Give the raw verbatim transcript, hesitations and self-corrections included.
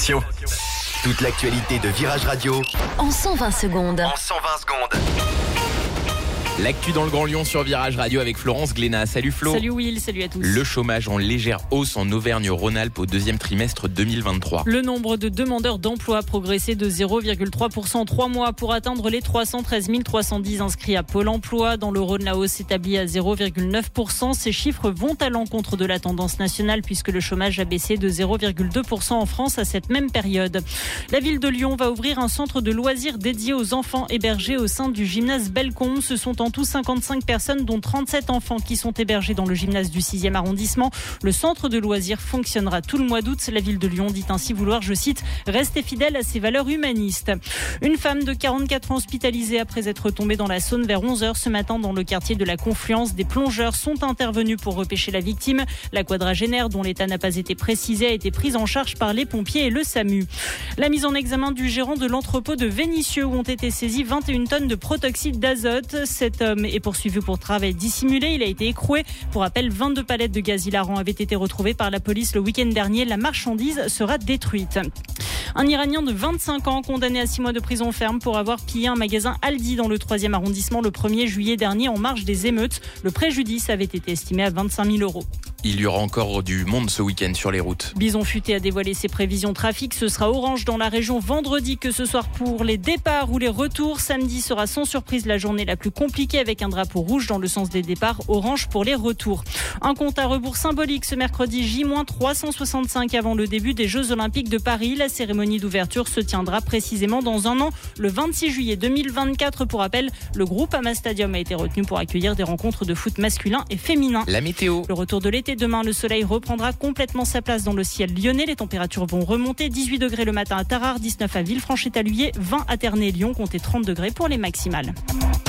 Attention, toute l'actualité de Virage Radio en cent vingt secondes. En cent vingt secondes. L'actu dans le Grand Lyon sur Virage Radio avec Florence Glénat. Salut Flo. Salut Will, salut à tous. Le chômage en légère hausse en Auvergne-Rhône-Alpes au deuxième trimestre deux mille vingt-trois. Le nombre de demandeurs d'emploi a progressé de zéro virgule trois pour cent en trois mois pour atteindre les trois cent treize mille trois cent dix inscrits à Pôle emploi. Dans le Rhône, la hausse s'établit à zéro virgule neuf pour cent. Ces chiffres vont à l'encontre de la tendance nationale puisque le chômage a baissé de zéro virgule deux pour cent en France à cette même période. La ville de Lyon va ouvrir un centre de loisirs dédié aux enfants hébergés au sein du gymnase Bellecombe. Ce sont en tout cinquante-cinq personnes, dont trente-sept enfants qui sont hébergés dans le gymnase du sixième arrondissement. Le centre de loisirs fonctionnera tout le mois d'août. La ville de Lyon dit ainsi vouloir, je cite, rester fidèle à ses valeurs humanistes. Une femme de quarante-quatre ans hospitalisée après être tombée dans la Saône vers onze heures ce matin dans le quartier de la Confluence. Des plongeurs sont intervenus pour repêcher la victime. La quadragénaire, dont l'état n'a pas été précisé, a été prise en charge par les pompiers et le SAMU. La mise en examen du gérant de l'entrepôt de Vénissieux où ont été saisies vingt et une tonnes de protoxyde d'azote. Cet homme est poursuivi pour travail dissimulé. Il a été écroué. Pour rappel, vingt-deux palettes de gaz hilarant avaient été retrouvées par la police le week-end dernier. La marchandise sera détruite. Un Iranien de vingt-cinq ans condamné à six mois de prison ferme pour avoir pillé un magasin Aldi dans le troisième arrondissement le premier juillet dernier en marge des émeutes. Le préjudice avait été estimé à vingt-cinq mille euros. Il y aura encore du monde ce week-end sur les routes. Bison Futé a dévoilé ses prévisions trafic. Ce sera orange dans la région vendredi que ce soir pour les départs ou les retours. Samedi sera sans surprise la journée la plus compliquée avec un drapeau rouge dans le sens des départs, orange pour les retours. Un compte à rebours symbolique ce mercredi J trois cent soixante-cinq avant le début des Jeux Olympiques de Paris. La cérémonie d'ouverture se tiendra précisément dans un an, le vingt-six juillet deux mille vingt-quatre. Pour rappel, le groupe Ama Stadium a été retenu pour accueillir des rencontres de foot masculin et féminin. La météo. Le retour de l'été demain, le soleil reprendra complètement sa place dans le ciel lyonnais. Les températures vont remonter. dix-huit degrés le matin à Tarare, dix-neuf à Villefranche-et-Alluier, vingt à Ternay et Lyon, comptez trente degrés pour les maximales.